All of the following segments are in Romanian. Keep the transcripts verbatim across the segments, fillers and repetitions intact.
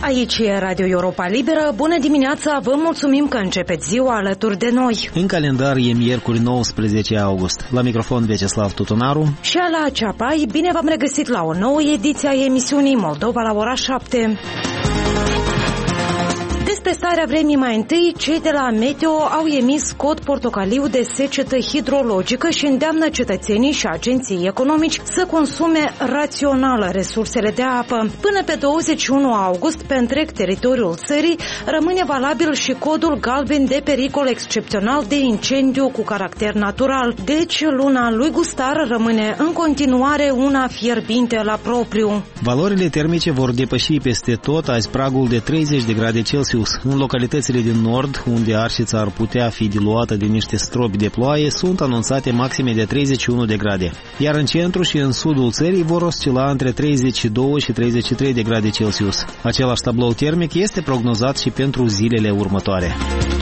Aici e Radio Europa Liberă. Bună dimineața, vă mulțumim că începeți ziua alături de noi. În calendar e miercuri nouăsprezece august. La microfon Vyacheslav Tutunaru și Ala Ceapai. Bine v-am regăsit la o nouă ediție a emisiunii Moldova la ora șapte. Despre starea vremii mai întâi, cei de la Meteo au emis cod portocaliu de secetă hidrologică și îndeamnă cetățenii și agenții economici să consume rațional resursele de apă. Până pe douăzeci și unu august, pe întreg teritoriul țării, rămâne valabil și codul galben de pericol excepțional de incendiu cu caracter natural. Deci, luna lui Gustar rămâne în continuare una fierbinte la propriu. Valorile termice vor depăși peste tot azi pragul de treizeci de grade Celsius. În localitățile din nord, unde Arșița ar putea fi diluată de niște stropi de ploaie, sunt anunțate maxime de treizeci și unu de grade. Iar în centru și în sudul țării vor oscila între treizeci și doi și treizeci și trei de grade Celsius. Același tablou termic este prognozat și pentru zilele următoare.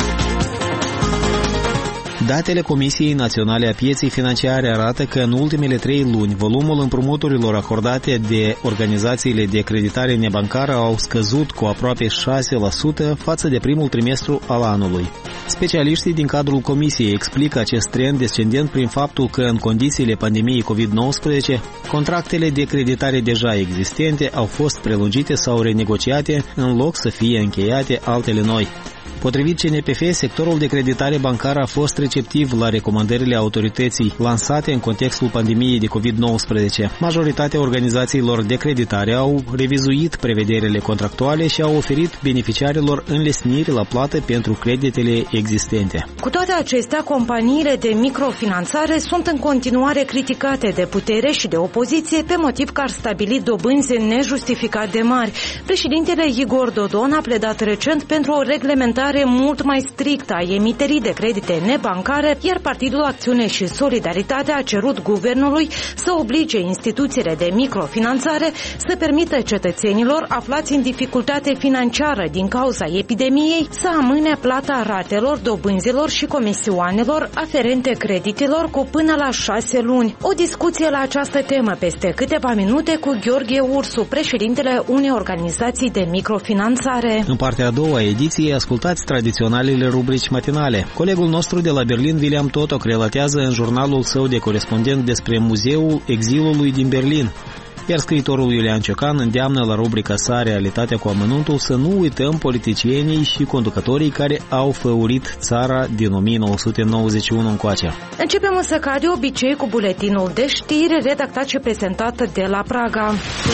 Datele Comisiei Naționale a Pieței Financiare arată că în ultimele trei luni volumul împrumuturilor acordate de organizațiile de creditare nebancară au scăzut cu aproape șase la sută față de primul trimestru al anului. Specialiștii din cadrul Comisiei explică acest trend descendent prin faptul că în condițiile pandemiei covid nouăsprezece, contractele de creditare deja existente au fost prelungite sau renegociate în loc să fie încheiate altele noi. Potrivit C N P F, sectorul de creditare bancară a fost receptiv la recomandările autorității lansate în contextul pandemiei de covid nouăsprezece. Majoritatea organizațiilor de creditare au revizuit prevederile contractuale și au oferit beneficiarilor înlesniri la plată pentru creditele existente. Cu toate acestea, companiile de microfinanțare sunt în continuare criticate de putere și de opoziție pe motiv că ar stabili dobânzi nejustificat de mari. Președintele Igor Dodon a pledat recent pentru o reglementare mult mai strictă a emiterii de credite nebancare, iar Partidul Acțiune și Solidaritate a cerut guvernului să oblige instituțiile de microfinanțare să permită cetățenilor aflați în dificultate financiară din cauza epidemiei să amâne plata ratelor, dobânzilor și comisioanelor aferente creditelor cu până la șase luni. O discuție la această temă peste câteva minute cu Gheorghe Ursu, președintele unei organizații de microfinanțare. În partea a doua a ediției ascultați tradiționalele rubrici matinale. Colegul nostru de la Berlin, William Totok, relatează în jurnalul său de corespondent despre Muzeul Exilului din Berlin. Iar scriitorul Iulian Ciocan îndeamnă la rubrica sa Realitatea cu amănuntul să nu uităm politicienii și conducătorii care au făurit țara din o mie nouă sute nouăzeci și unu încoace. Începem însă ca de obicei cu buletinul de știri redactat și prezentat de la Praga.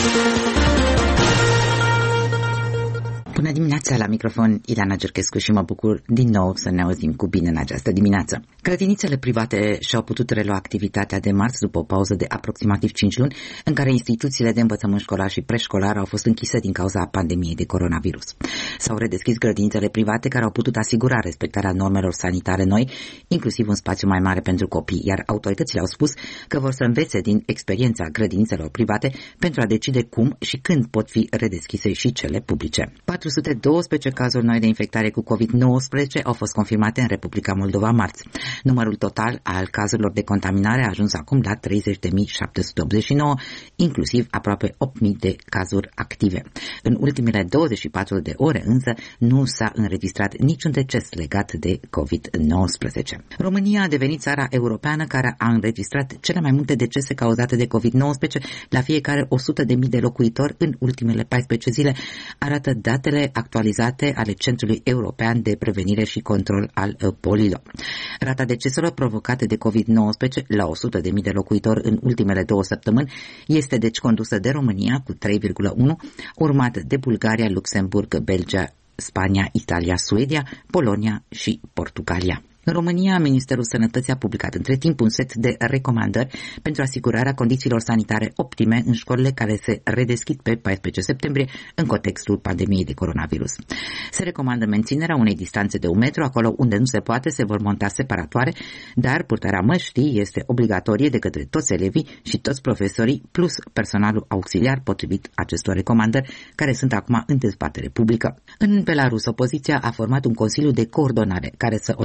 Bună dimineața, la microfon Ileana Gerchescu și mă bucur din nou să ne auzim cu bine în această dimineață. Grădinițele private și-au putut relua activitatea de marți după o pauză de aproximativ cinci luni în care instituțiile de învățământ școlar și preșcolar au fost închise din cauza pandemiei de coronavirus. S-au redeschis grădinițele private care au putut asigura respectarea normelor sanitare noi, inclusiv un spațiu mai mare pentru copii, iar autoritățile au spus că vor să învețe din experiența grădinițelor private pentru a decide cum și când pot fi redeschise și cele publice. patru sute douăsprezece cazuri noi de infectare cu covid nouăsprezece au fost confirmate în Republica Moldova marți. Numărul total al cazurilor de contaminare a ajuns acum la treizeci de mii șapte sute optzeci și nouă, inclusiv aproape opt mii de cazuri active. În ultimele douăzeci și patru de ore însă nu s-a înregistrat niciun deces legat de covid nouăsprezece. România a devenit țara europeană care a înregistrat cele mai multe decese cauzate de covid nouăsprezece la fiecare o sută de mii de locuitori în ultimele paisprezece zile, arată datele actualizate ale Centrului European de Prevenire și Control al Bolilor. Rata deceselor provocate de covid nouăsprezece la o sută de mii de locuitori în ultimele două săptămâni este deci condusă de România cu trei virgulă unu, urmat de Bulgaria, Luxemburg, Belgia, Spania, Italia, Suedia, Polonia și Portugalia. În România, Ministerul Sănătății a publicat între timp un set de recomandări pentru asigurarea condițiilor sanitare optime în școlile care se redeschid pe paisprezece septembrie în contextul pandemiei de coronavirus. Se recomandă menținerea unei distanțe de un metru, acolo unde nu se poate se vor monta separatoare, dar purtarea măștii este obligatorie de către toți elevii și toți profesorii, plus personalul auxiliar potrivit acestor recomandări, care sunt acum în dezbatere publică. În Belarus, opoziția a format un consiliu de coordonare care să organizeze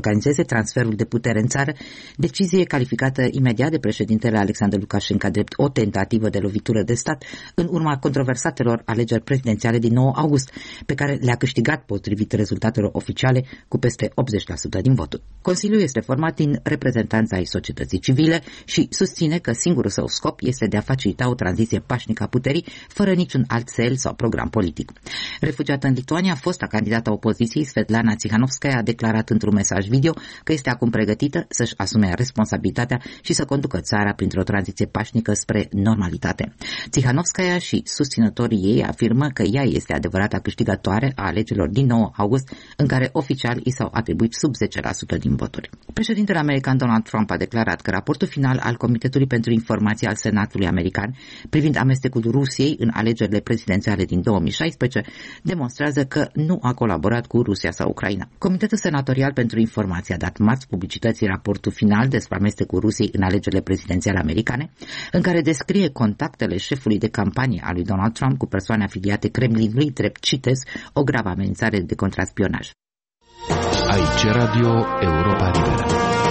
transferul de putere în țară, decizie calificată imediat de președintele Alexandru Lukashenko drept o tentativă de lovitură de stat în urma controversatelor alegeri prezidențiale din nouă august, pe care le-a câștigat potrivit rezultatelor oficiale cu peste optzeci la sută din voturi. Consiliul este format din reprezentanța ai societății civile și susține că singurul său scop este de a facilita o tranziție pașnică a puterii, fără niciun alt cel sau program politic. Refugiată în Lituania, fosta candidată a opoziției, Svetlana Tsikhanouskaya, a declarat într-un mesaj video că este acum pregătită să-și asume responsabilitatea și să conducă țara printr-o tranziție pașnică spre normalitate. Tsikhanouskaya și susținătorii ei afirmă că ea este adevărata câștigătoare a alegerilor din nouă august, în care oficial i s-au atribuit sub zece la sută din voturi. Președintele american Donald Trump a declarat că raportul final al Comitetului pentru Informații al Senatului american privind amestecul Rusiei în alegerile prezidențiale din două mii șaisprezece demonstrează că nu a colaborat cu Rusia sau Ucraina. Comitetul Senatorial pentru Informații a dat marți publicității raportul final despre amestecul Rusiei în alegerile prezidențiale americane, în care descrie contactele șefului de campanie a lui Donald Trump cu persoane afiliate Kremlinului, drept, citez, o gravă amenințare de contraspionaj. Aici Radio Europa Liberă.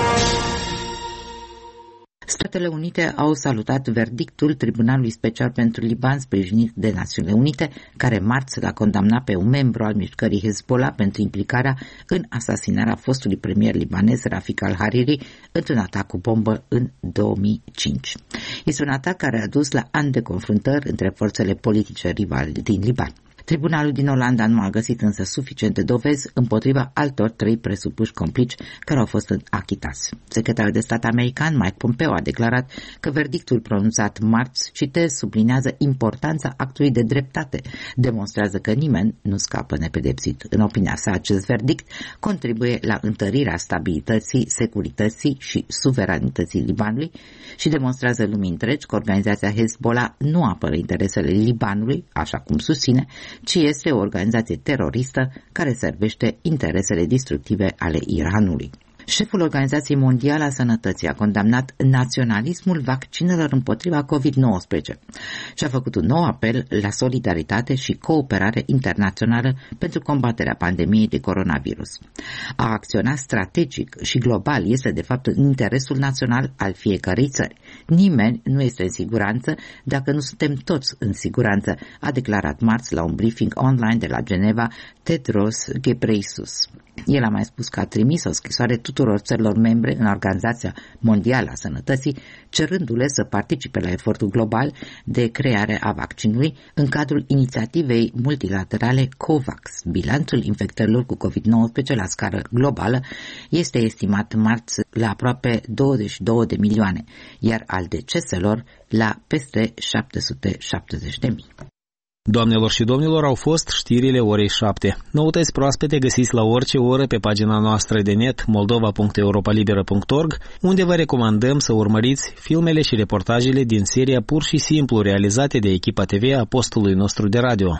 Statele Unite au salutat verdictul Tribunalului Special pentru Liban sprijinit de Națiunile Unite, care marți l-a condamnat pe un membru al mișcării Hezbollah pentru implicarea în asasinarea fostului premier libanez Rafik al-Hariri într-un atac cu bombă în două mii cinci. Este un atac care a dus la ani de confruntări între forțele politice rivale din Liban. Tribunalul din Olanda nu a găsit însă suficiente dovezi împotriva altor trei presupuși complici care au fost achitați. Secretarul de stat american Mike Pompeo a declarat că verdictul pronunțat marți, citez, sublinează importanța actului de dreptate, demonstrează că nimeni nu scapă nepedepsit. În opinia sa, acest verdict contribuie la întărirea stabilității, securității și suveranității Libanului și demonstrează lumii întregi că organizația Hezbollah nu apără interesele Libanului, așa cum susține, ci este o organizație teroristă care servește interesele destructive ale Iranului. Șeful Organizației Mondiale a Sănătății a condamnat naționalismul vaccinelor împotriva covid nouăsprezece și a făcut un nou apel la solidaritate și cooperare internațională pentru combaterea pandemiei de coronavirus. A acționa strategic și global este de fapt în interesul național al fiecărei țări. Nimeni nu este în siguranță dacă nu suntem toți în siguranță, a declarat marți la un briefing online de la Geneva Tedros Ghebreyesus. El a mai spus că a trimis o scrisoare tuturor țărilor membre în Organizația Mondială a Sănătății, cerându-le să participe la efortul global de creare a vaccinului în cadrul inițiativei multilaterale COVAX. Bilanțul infectărilor cu covid nouăsprezece la scară globală este estimat marți la aproape douăzeci și două de milioane, iar al deceselor la peste șapte sute șaptezeci de mii. Doamnelor și domnilor, au fost știrile orei șapte. Noutăți proaspete găsiți la orice oră pe pagina noastră de net moldova punct europalibera punct org, unde vă recomandăm să urmăriți filmele și reportajele din seria Pur și Simplu realizate de echipa T V a postului nostru de radio.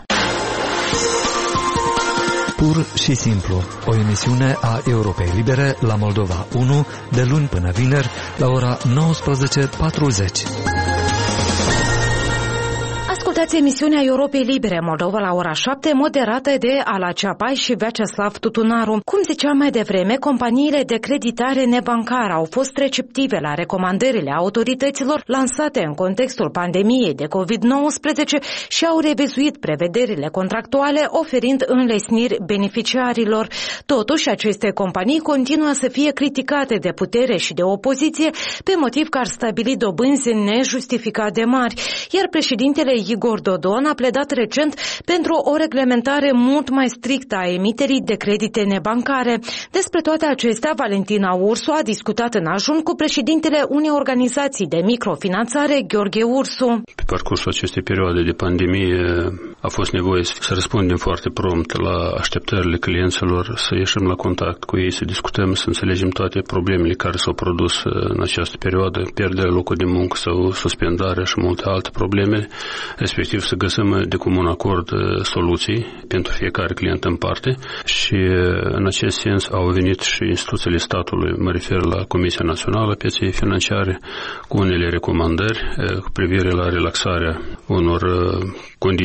Pur și Simplu, o emisiune a Europei Libere la Moldova unu, de luni până vineri, la ora nouăsprezece patruzeci. Ascultați emisiunea Europei Libere Moldova la ora șapte, moderată de Ala Ceapai și Vyacheslav Tutunaru. Cum ziceam mai devreme, companiile de creditare nebancară au fost receptive la recomandările autorităților lansate în contextul pandemiei de covid nouăsprezece și au revizuit prevederile contractuale, oferind înlesniri beneficiarilor. Totuși, aceste companii continuă să fie criticate de putere și de opoziție pe motiv că ar stabili dobânzi nejustificat de mari, iar președintele Igor Dodon a pledat recent pentru o reglementare mult mai strictă a emiterii de credite nebancare. Despre toate acestea, Valentina Ursu a discutat în ajun cu președintele unei organizații de microfinanțare, Gheorghe Ursu. Pe parcursul acestei perioade de pandemie a fost nevoie să răspundem foarte prompt la așteptările clienților, să ieșim la contact cu ei, să discutăm, să înțelegem toate problemele care s-au produs în această perioadă, pierderea locului de muncă sau suspendarea și multe alte probleme, respectiv să găsim de comun acord soluții pentru fiecare client în parte și în acest sens au venit și instituțiile statului, mă refer la Comisia Națională a Pieței Financiare, cu unele recomandări cu privire la relaxarea unor condiții contractuale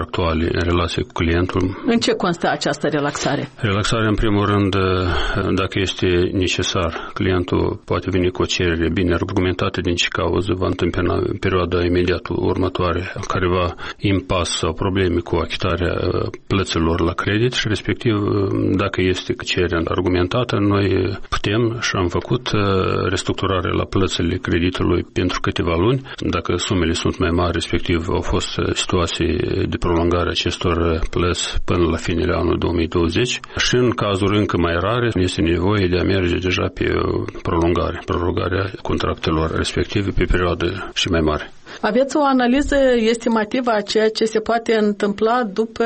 contractuale în relație cu clientul. În ce constă această relaxare? Relaxarea, în primul rând, dacă este necesar, clientul poate veni cu o cerere bine argumentată din ce cauză va întâmpina în perioada imediat următoare careva impas sau probleme cu achitarea plăților la credit și respectiv, dacă este cererea argumentată, noi putem și am făcut restructurare la plățile creditului pentru câteva luni. Dacă sumele sunt mai mari, respectiv au fost situații de prolongare acestor plăți până la finele anului două mii douăzeci și în cazuri încă mai rare este nevoie de a merge deja pe prolongare, prorogarea contractelor respective pe perioade și mai mari. Aveți o analiză estimativă a ceea ce se poate întâmpla după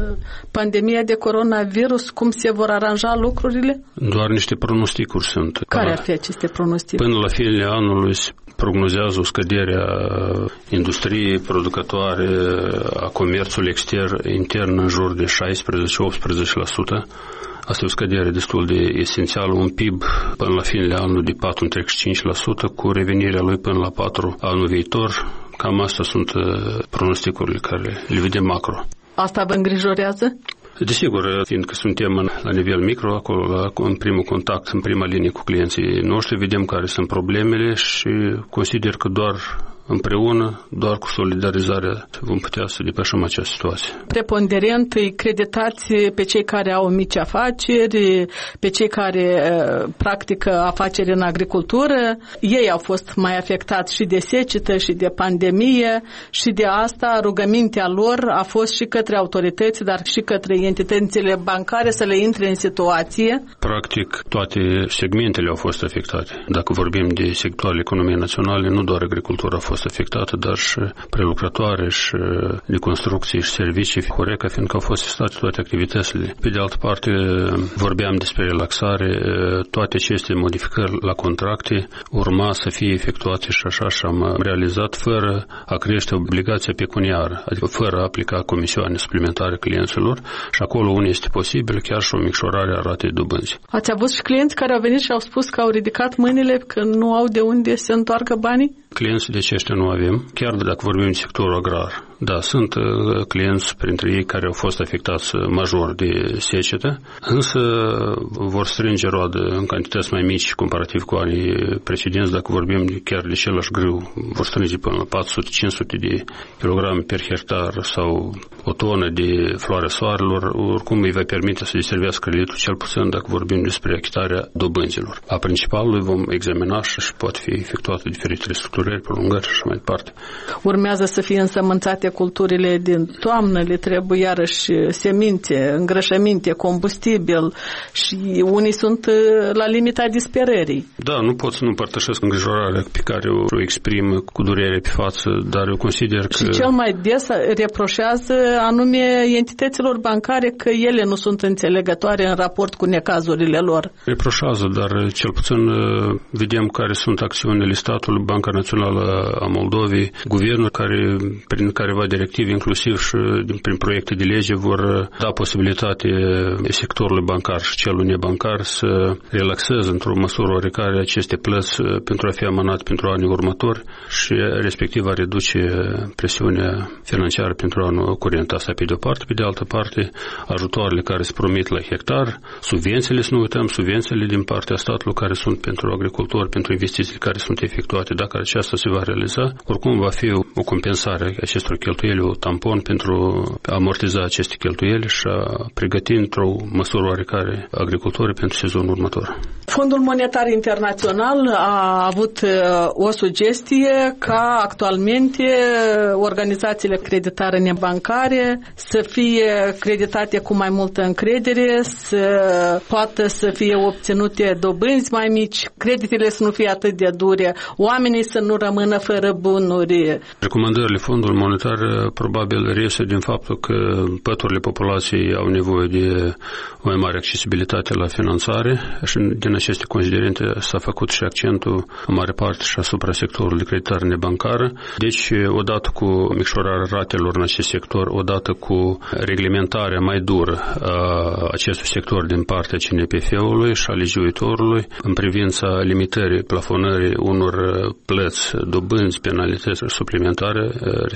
pandemia de coronavirus? Cum se vor aranja lucrurile? Doar niște pronosticuri sunt. Care ar fi aceste pronosticuri? Până la finele anului prognozează o scădere a industriei producătoare, a comerțului extern, intern în jur de șaisprezece-optsprezece la sută. Asta e o scădere destul de esențială, un P I B până la finele anului de patru virgulă treizeci și cinci la sută, cu revenirea lui până la patru la sută anul viitor. Cam astea sunt pronosticurile care le vedem macro. Asta vă îngrijorează? Desigur, fiindcă suntem la nivel micro, acolo la, în primul contact, în prima linie cu clienții noștri, vedem care sunt problemele și consider că doar împreună, doar cu solidarizarea, vom putea să depășim această situație. Preponderent îi creditați pe cei care au mici afaceri, pe cei care practică afaceri în agricultură. Ei au fost mai afectați și de secetă și de pandemie și de asta rugămintea lor a fost și către autorități, dar și către entitățile bancare să le intre în situație. Practic, toate segmentele au fost afectate. Dacă vorbim de sectoarele economiei naționale, nu doar agricultura a fost afectată, dar și prelucrătoare și de construcții și servicii, Horeca, fiindcă au fost testate toate activitățile. Pe de altă parte, vorbeam despre relaxare, toate aceste modificări la contracte urma să fie efectuate și așa și am realizat fără a crește obligația pecuniară, adică fără a aplica comisioane suplimentare clienților și acolo unde este posibil chiar și o micșorare a ratei dobânzii. Ați avut și clienți care au venit și au spus că au ridicat mâinile, că nu au de unde să întoarcă banii? Clienți de aceștia nu avem, chiar dacă vorbim de sectorul agrar. Da, sunt uh, clienți printre ei care au fost afectați major de secetă, însă vor strânge roadă în cantități mai mici comparativ cu anii precedenți, dacă vorbim chiar de același grâu, vor strânge până la patru sute cinci sute de kilograme per hectar sau o tonă de floare soarelor, oricum îi va permite să deservească creditul, cel puțin dacă vorbim despre achitarea dobânzilor. A principalului vom examina și poate fi efectuate diferite restructurări, prolungări și așa mai departe. Urmează să fie însămânțate culturile din toamnă, le trebuie iarăși semințe, îngrășăminte, combustibil și unii sunt la limita disperării. Da, nu pot să nu împărtășesc îngrijorarea pe care o exprim cu durere pe față, dar eu consider că... Și cel mai des reproșează anume entităților bancare că ele nu sunt înțelegătoare în raport cu necazurile lor. Reproșează, dar cel puțin vedem care sunt acțiunile statului, Banca Națională a Moldovei, guvernul care, prin careva directive, inclusiv și prin proiecte de lege, vor da posibilitate sectorului bancar și celui nebancar să relaxeze într-o măsură oricare aceste plăți pentru a fi amânat pentru anii următori și respectiv a reduce presiunea financiară pentru anul curent. Asta pe de o parte, pe de altă parte ajutoarele care se promit la hectar, subvențiile, să nu uităm, subvențiile din partea statului care sunt pentru agricultori, pentru investiții care sunt efectuate. Dacă aceasta se va realiza, oricum va fi o compensare a acestor cheltuieli, o tampon pentru a amortiza aceste cheltuieli și a pregăti într-o măsură oarecare agricultorii pentru sezonul următor. Fondul Monetar Internațional a avut o sugestie ca actualmente organizațiile creditare nebancare să fie creditate cu mai multă încredere, să poată să fie obținute dobânzi mai mici, creditele să nu fie atât de dure, oamenii să nu rămână fără bunuri. Recomandările Fondului Monetar probabil reiese din faptul că păturile populației au nevoie de o mai mare accesibilitate la finanțare și din aceste considerente s-a făcut și accentul în mare parte și asupra sectorului de creditare nebancară. Deci, odată cu micșorarea ratelor în acest sector, odată cu reglementarea mai dură a acestui sector din partea C N P F-ului și a legiuitorului în privința limitării, plafonării unor plăți, dobânzi, penalități suplimentare, respectiv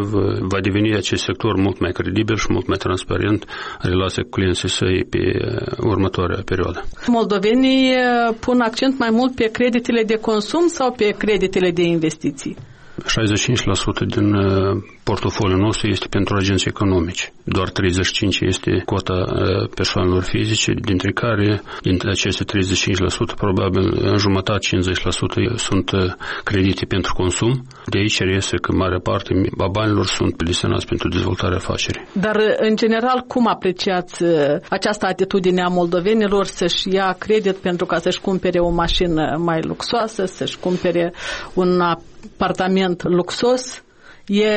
va deveni acest sector mult mai credibil și mult mai transparent în relația cu clienții săi pe următoarea perioadă. Moldovenii pun accent mai mult pe creditele de consum sau pe creditele de investiții? șaizeci și cinci la sută din portofoliul nostru este pentru agenți economici. Doar treizeci și cinci la sută este cota persoanelor fizice, dintre care, dintre aceste treizeci și cinci la sută, probabil în jumătate, cincizeci la sută sunt credite pentru consum. De aici reiese că marea parte a banilor sunt destinați pentru dezvoltarea afacerii. Dar, în general, cum apreciați această atitudine a moldovenilor să-și ia credit pentru ca să-și cumpere o mașină mai luxoasă, să-și cumpere un apartament luxos? E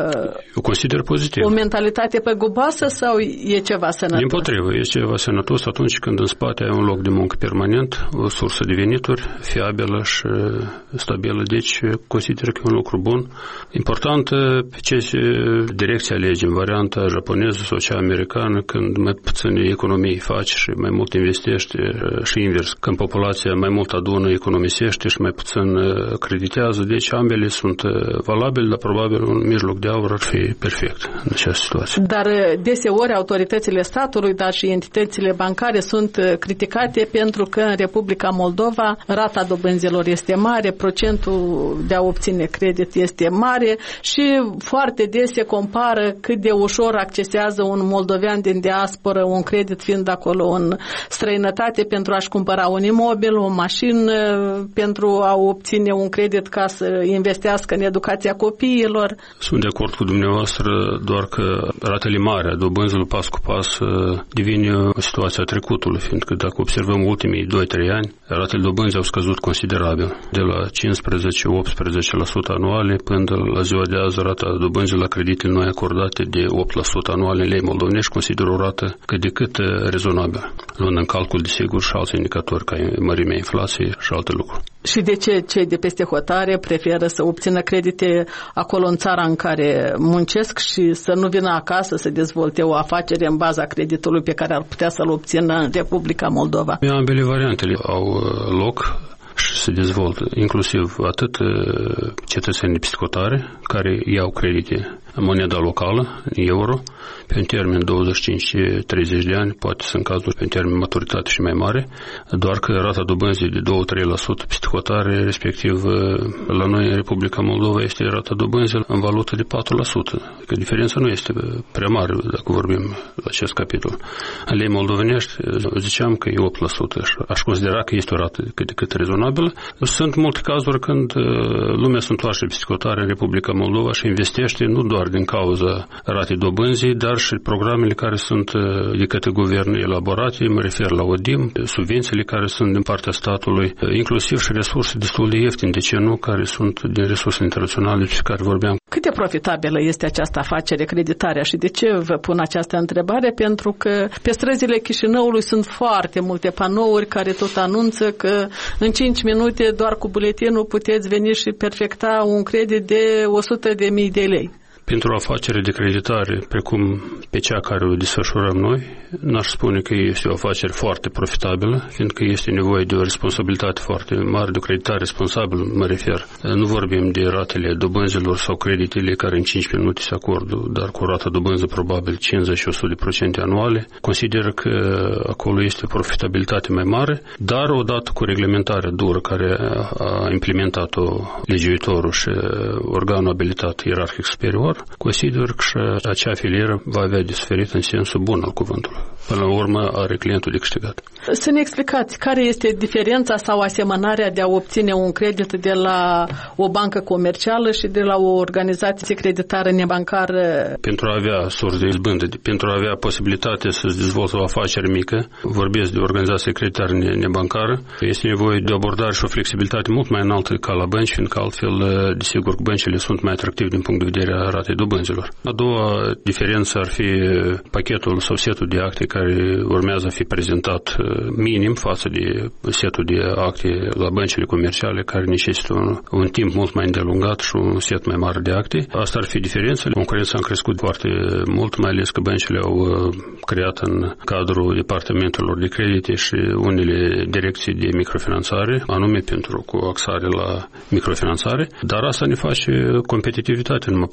Eu consider pozitiv. O mentalitate păguboasă sau e ceva sănătos? Din potrivă, este ceva sănătos atunci când în spate ai un loc de muncă permanent, o sursă de venituri fiabilă și stabilă. Deci consider că e un lucru bun. Important pe ce direcție alegem, varianta japoneză sau cea americană, când mai puțin economii faci și mai mult investești și invers. Când populația mai mult adună, economisește și mai puțin creditează. Deci ambele sunt valabile, dar probabil un mijloc de aur ar fi perfect în această situație. Dar deseori autoritățile statului, dar și entitățile bancare sunt criticate pentru că în Republica Moldova rata dobânzilor este mare, procentul de a obține credit este mare și foarte des se compară cât de ușor accesează un moldovean din diasporă un credit fiind acolo în străinătate pentru a-și cumpăra un imobil, o mașină, pentru a obține un credit ca să investească în educația copiilor. Sunt de acord cu dumneavoastră, doar că ratele mari a dobânzilor pas cu pas devine o situație a trecutului, fiindcă dacă observăm ultimii doi trei ani, ratele dobânzii au scăzut considerabil, de la cincisprezece la optsprezece la sută anuale până la ziua de azi rata dobânzii la creditele noi acordate de opt la sută anuale în lei moldovenești consider o rată cât de cât rezonabilă, luând în calcul desigur și alți indicatori ca mărimea inflației și alte lucruri. Și de ce cei de peste hotare preferă să obțină credite acolo în țara în care muncesc și să nu vină acasă să dezvolte o afacere în baza creditului pe care ar putea să-l obțină în Republica Moldova? Ambele variantele au loc și se dezvoltă, inclusiv atât cetățenii de peste hotare care iau credite în moneda locală, în euro, pe un termen douăzeci și cinci treizeci de ani, poate sunt cazuri pe un termen maturitate și mai mare, doar că rata dobânzii de doi trei la sută peste hotare, respectiv la noi în Republica Moldova este rata dobânzii în valută de patru la sută, că diferența nu este prea mare dacă vorbim la acest capitol. În lei moldovenești ziceam că e opt la sută și aș considera că este o rată cât de cât rezonabilă. Sunt multe cazuri când lumea se întoarce peste hotare în Republica Moldova și investește nu doar din cauza ratei dobânzii, dar și programele care sunt de către guvern elaborate, mă refer la O D I M, subvențiile care sunt din partea statului, inclusiv și resurse destul de ieftine, de ce nu, care sunt din resurse internaționale despre care vorbeam. Cât de profitabilă este această afacere, creditarea, și de ce vă pun această întrebare? Pentru că pe străzile Chișinăului sunt foarte multe panouri care tot anunță că în cinci minute doar cu buletinul puteți veni și perfecta un credit de o sută de mii de lei. Pentru o afacere de creditare, precum pe cea care o desfășurăm noi, n-aș spune că este o afacere foarte profitabilă, fiindcă este nevoie de o responsabilitate foarte mare, de o creditare responsabilă, mă refer. Nu vorbim de ratele dobânzilor sau creditele care în cinci minute se acordă, dar cu o rată dobânză probabil cincizeci și o sută la sută anuale. Consider că acolo este o profitabilitate mai mare, dar odată cu reglementarea dură care a implementat-o legiuitorul și organul abilitat ierarhic superior, consider că și acea filieră va avea de suferit în sensul bun al cuvântului. Până la urmă are clientul de câștigat. Să ne explicați care este diferența sau asemănarea de a obține un credit de la o bancă comercială și de la o organizație creditară nebancară? Pentru a avea surse de izbândă, pentru a avea posibilitatea să-ți dezvolte o afacere mică, vorbesc de organizație creditară nebancară, este nevoie de o abordare și o flexibilitate mult mai înaltă ca la bănci, fiindcă altfel, desigur, băncile sunt mai atractive din punct de vedere a ratei dobânzilor. A doua diferență ar fi pachetul sau setul de acte care urmează a fi prezentat minim față de setul de acte la băncile comerciale care necesită un, un timp mult mai îndelungat și un set mai mare de acte. Asta ar fi diferențele. Concurența a crescut foarte mult, mai ales că băncile au creat în cadrul departamentelor de credite și unele direcții de microfinanțare, anume pentru cu axare la microfinanțare, dar asta ne face competitivitate, nu mă poate să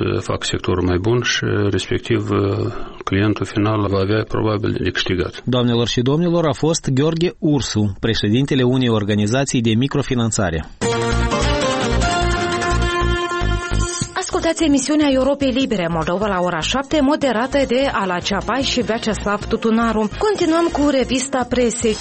facă sectorul mai bun și respectiv clientul final va avea probabil de câștigat. Doamnelor și domnilor, a fost Gheorghe Ursu, președintele unei organizații de microfinanțare. Ascultați emisiunea Europei Libere Moldova la ora șapte, moderată de Ala Ceapai și Vyacheslav Tutunaru. Continuăm cu revista presei.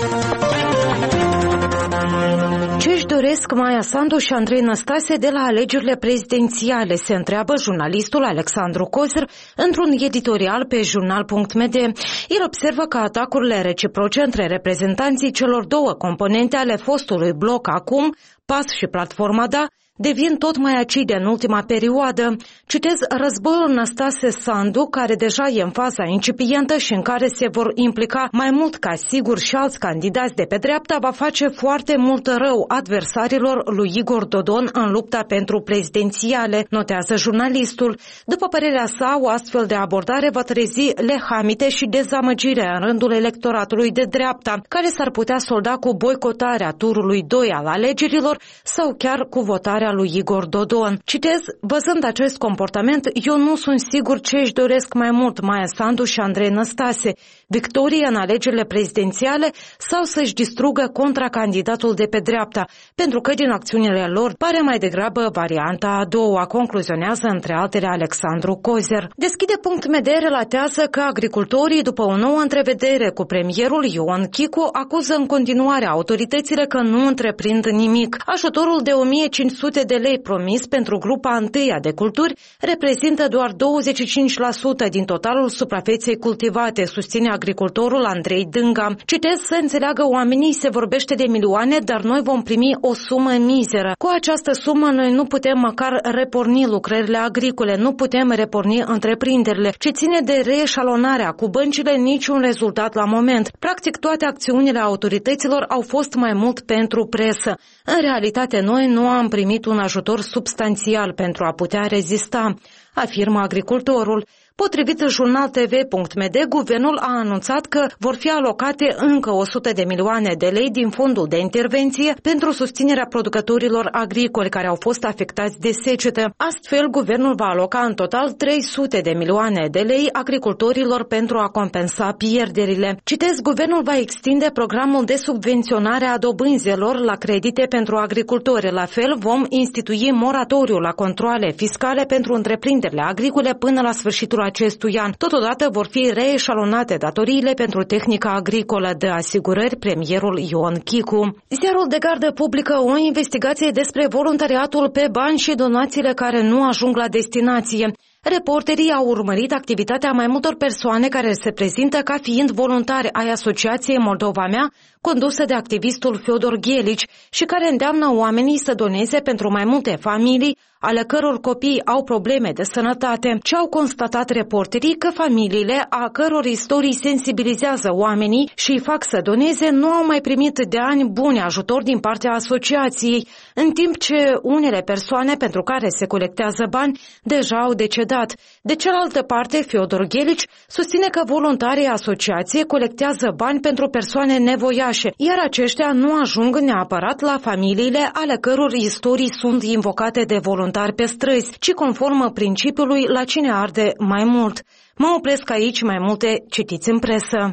Ce își doresc Maia Sandu și Andrei Năstase de la alegerile prezidențiale, se întreabă jurnalistul Alexandru Cozer într-un editorial pe jurnal punct m d. El observă că atacurile reciproce între reprezentanții celor două componente ale fostului bloc acum, P A S și Platforma Da, devin tot mai acide în ultima perioadă. Citez războiul Năstase Sandu, care deja e în faza incipientă și în care se vor implica mai mult ca sigur și alți candidați de pe dreapta, va face foarte mult rău adversarilor lui Igor Dodon în lupta pentru prezidențiale, notează jurnalistul. După părerea sa, o astfel de abordare va trezi lehamite și dezamăgire în rândul electoratului de dreapta, care s-ar putea solda cu boicotarea turului doi al alegerilor sau chiar cu votarea lui Igor Dodon. Citez, văzând acest comportament, eu nu sunt sigur ce își doresc mai mult Maia Sandu și Andrei Năstase, victorie în alegerile prezidențiale sau să-și distrugă contracandidatul de pe dreapta, pentru că din acțiunile lor pare mai degrabă varianta a doua, concluzionează între altele Alexandru Cozer. Deschide punct m d relatează că agricultorii, după o nouă întrevedere cu premierul Ion Chicu, acuză în continuare autoritățile că nu întreprind nimic. Ajutorul de o mie cinci sute de lei promis pentru grupa întâia de culturi reprezintă doar douăzeci și cinci la sută din totalul suprafeței cultivate, susține agricultorul Andrei Dânga. Citez, să înțeleagă oamenii, se vorbește de milioane, dar noi vom primi o sumă mizeră. Cu această sumă noi nu putem măcar reporni lucrările agricole, nu putem reporni întreprinderile. Ce ține de reeșalonarea cu băncile, niciun rezultat la moment. Practic toate acțiunile autorităților au fost mai mult pentru presă. În realitate noi nu am primit un ajutor substanțial pentru a putea rezista, afirmă agricultorul. Potrivit jurnal T V punct m d, guvernul a anunțat că vor fi alocate încă o sută de milioane de lei din fondul de intervenție pentru susținerea producătorilor agricoli care au fost afectați de secetă. Astfel, guvernul va aloca în total trei sute de milioane de lei agricultorilor pentru a compensa pierderile. Citez, guvernul va extinde programul de subvenționare a dobânzelor la credite pentru agricultori. La fel, vom institui moratoriu la controale fiscale pentru întreprinderile agricole până la sfârșitul acestui an. Totodată vor fi reeșalonate datoriile pentru tehnica agricolă, de asigurări premierul Ion Chicu. Ziarul de Gardă publică o investigație despre voluntariatul pe bani și donațiile care nu ajung la destinație. Reporterii au urmărit activitatea mai multor persoane care se prezintă ca fiind voluntari ai Asociației Moldova Mea, condusă de activistul Fiodor Ghelici, și care îndeamnă oamenii să doneze pentru mai multe familii, ale căror copii au probleme de sănătate. Ce au constatat reporterii? Că familiile, a căror istorii sensibilizează oamenii și îi fac să doneze, nu au mai primit de ani buni ajutor din partea asociației, în timp ce unele persoane pentru care se colectează bani deja au decedat. De cealaltă parte, Fiodor Ghelici susține că voluntarii asociației colectează bani pentru persoane nevoiașe, iar aceștia nu ajung neapărat la familiile ale căror istorii sunt invocate de voluntari pe străzi, ci conform principiului la cine arde mai mult. Mă opresc aici, mai multe citiți în presă.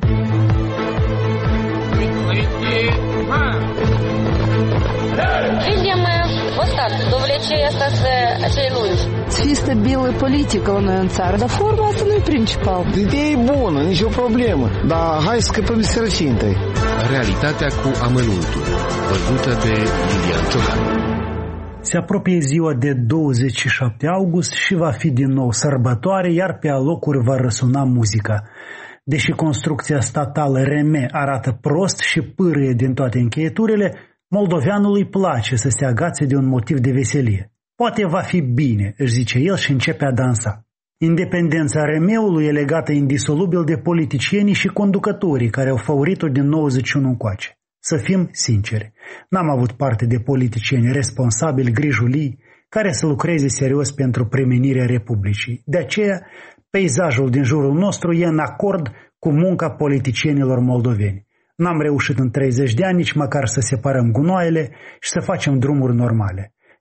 Видим вот так, довлече asta acei lungi. Чисто белая политика у noi în țară, dar forma asta nu e principal. Ideea e bună, nicio problemă, dar hai să scăpăm de sărăcie întâi. Realitatea cu amănuntul, văzută de Lilian Ciocan. Se apropie ziua de douăzeci și șapte august și va fi din nou sărbătoare, iar pe alocuri va răsuna muzica. Deși construcția statală R M arată prost și pârâie din toate încheieturile, moldoveanului place să se agațe de un motiv de veselie. Poate va fi bine, își zice el și începe a dansa. Independența R M-ului e legată indisolubil de politicienii și conducătorii care au favorit-o din nouăzeci și unu încoace. Să fim sinceri, n-am avut parte de politicieni responsabili, grijulii, care să lucreze serios pentru premenirea Republicii. De aceea, peisajul din jurul nostru e în acord cu munca politicienilor moldoveni. N-am reușit în treizeci de ani nici măcar să separăm gunoaiele și să facem drumuri normale.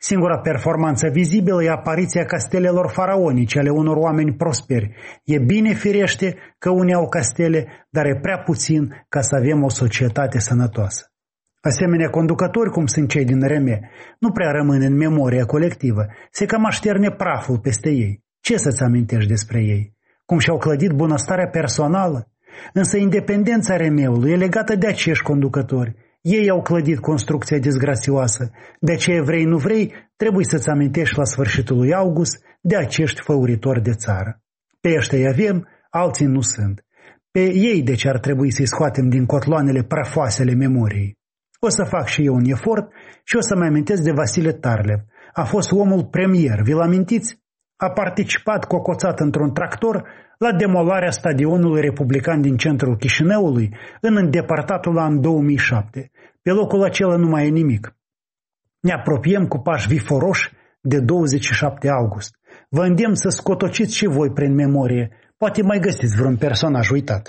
Singura performanță vizibilă e apariția castelelor faraonice ale unor oameni prosperi. E bine, firește, că unii au castele, dar e prea puțin ca să avem o societate sănătoasă. Asemenea, conducători, cum sunt cei din R M, nu prea rămân în memoria colectivă, se cam așterne praful peste ei. Ce să-ți amintești despre ei? Cum și-au clădit bunăstarea personală? Însă independența R M-ului e legată de acești conducători. Ei au clădit construcția disgrațioasă. De aceea, vrei nu vrei, trebuie să-ți amintești la sfârșitul lui august de acești făuritori de țară. Pe ăștia îi avem, alții nu sunt. Pe ei deci ar trebui să-i scoatem din cotloanele prăfoasele memoriei. O să fac și eu un efort și o să mă amintesc de Vasile Tarlev. A fost omul premier, vi-l amintiți? A participat cocoțat într-un tractor la demolarea stadionului republican din centrul Chișinăului în îndepărtatul an două mii șapte. Pe locul acela nu mai e nimic. Ne apropiem cu pași viforoși de douăzeci și șapte august. Vă îndemn să scotociți și voi prin memorie. Poate mai găsiți vreun personaj uitat.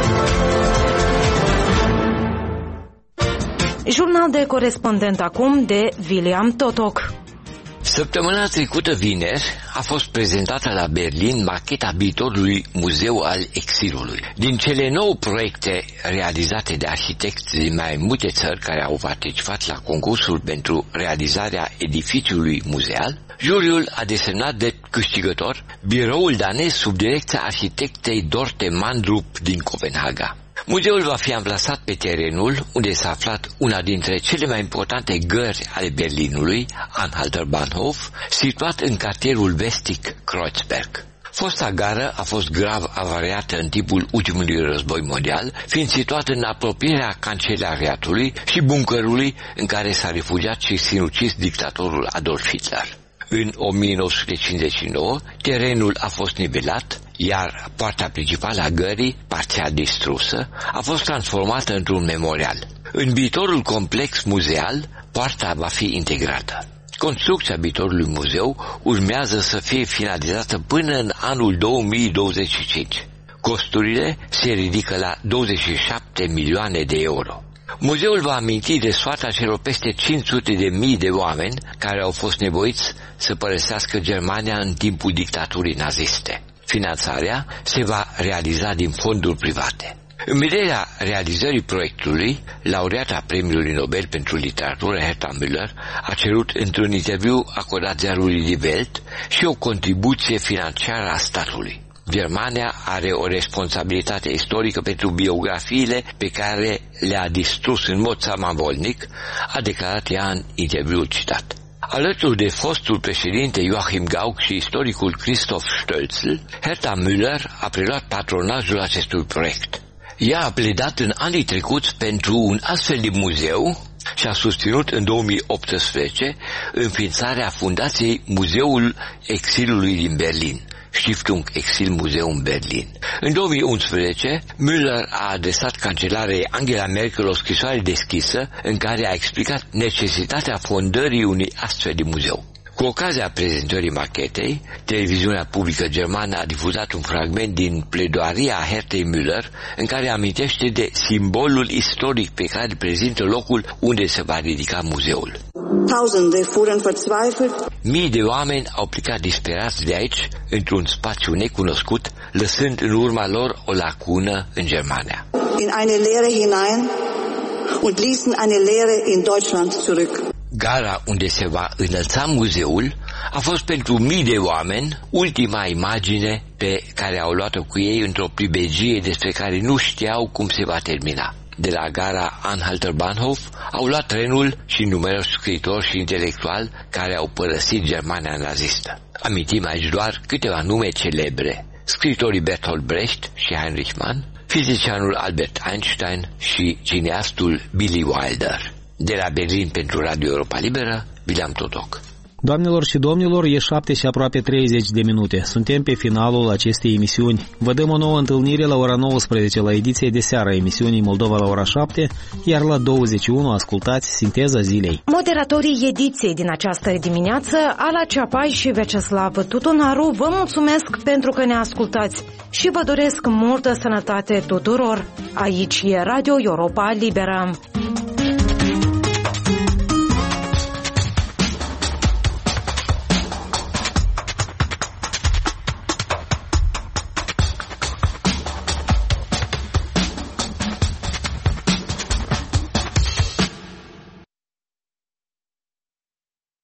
Jurnal de corespondent acum de William Totoc. Săptămâna trecută, vineri, a fost prezentată la Berlin macheta viitorului Muzeu al Exilului. Din cele nouă proiecte realizate de arhitecți din mai multe țări care au participat la concursul pentru realizarea edificiului muzeal, juriul a desemnat de câștigător biroul danez sub direcția arhitectei Dorte Mandrup din Copenhaga. Muzeul va fi amplasat pe terenul unde s-a aflat una dintre cele mai importante gări ale Berlinului, Anhalter Bahnhof, situat în cartierul vestic Kreuzberg. Fosta gară a fost grav avariată în timpul ultimului război mondial, fiind situată în apropierea cancelariatului și buncărului în care s-a refugiat și sinucis dictatorul Adolf Hitler. În o mie nouă sute cincizeci și nouă, terenul a fost nivelat, iar poarta principală a gării, parțial distrusă, a fost transformată într-un memorial. În viitorul complex muzeal, poarta va fi integrată. Construcția viitorului muzeu urmează să fie finalizată până în anul două mii douăzeci și cinci. Costurile se ridică la douăzeci și șapte milioane de euro. Muzeul va aminti de soarta celor peste cinci sute de mii de oameni care au fost nevoiți să părăsească Germania în timpul dictaturii naziste. Finanțarea se va realiza din fonduri private. În vederea realizării proiectului, laureata Premiului Nobel pentru Literatură Herta Müller a cerut într-un interviu acordat ziarului Die Welt și o contribuție financiară a statului. Germania are o responsabilitate istorică pentru biografiile pe care le-a distrus în mod samavolnic, a declarat ea în interviul citat. Alături de fostul președinte Joachim Gauck și istoricul Christoph Stölzl, Herta Müller a preluat patronajul acestui proiect. Ea a pledat în anii trecuți pentru un astfel de muzeu și a susținut în două mii optsprezece înființarea Fundației Muzeul Exilului din Berlin, Stiftung Exilmuseum Berlin. În două mii unsprezece, Müller a adresat cancelarei Angela Merkel o scrisoare deschisă în care a explicat necesitatea fondării unui astfel de muzeu. Cu ocazia prezentării machetei, televiziunea publică germană a difuzat un fragment din pledoaria Hertei Müller în care amintește de simbolul istoric pe care prezintă locul unde se va ridica muzeul. Mii de oameni au plecat disperați de aici, într-un spațiu necunoscut, lăsând în urma lor o lacună în Germania. In eine Leere hinein und ließen eine Leere in Deutschland zurück. Gara unde se va înălța muzeul a fost pentru mii de oameni ultima imagine pe care au luat-o cu ei într-o pribegie despre care nu știau cum se va termina. De la gara Anhalter Bahnhof au luat trenul și numeroși scriitori și intelectuali care au părăsit Germania nazistă. Amintim aici doar câteva nume celebre: scriitorii Bertolt Brecht și Heinrich Mann, fizicianul Albert Einstein și cineastul Billy Wilder. De la Berlin pentru Radio Europa Liberă, William Totoc. Doamnelor și domnilor, e șapte și aproape treizeci de minute. Suntem pe finalul acestei emisiuni. Vă dăm o nouă întâlnire la ora nouăsprezece la ediție de seară a emisiunii Moldova la ora șapte, iar la douăzeci și unu ascultați Sinteza Zilei. Moderatorii ediției din această dimineață, Ala Ceapai și Veceslav Tutunaru, vă mulțumesc pentru că ne ascultați și vă doresc multă sănătate tuturor. Aici e Radio Europa Liberă.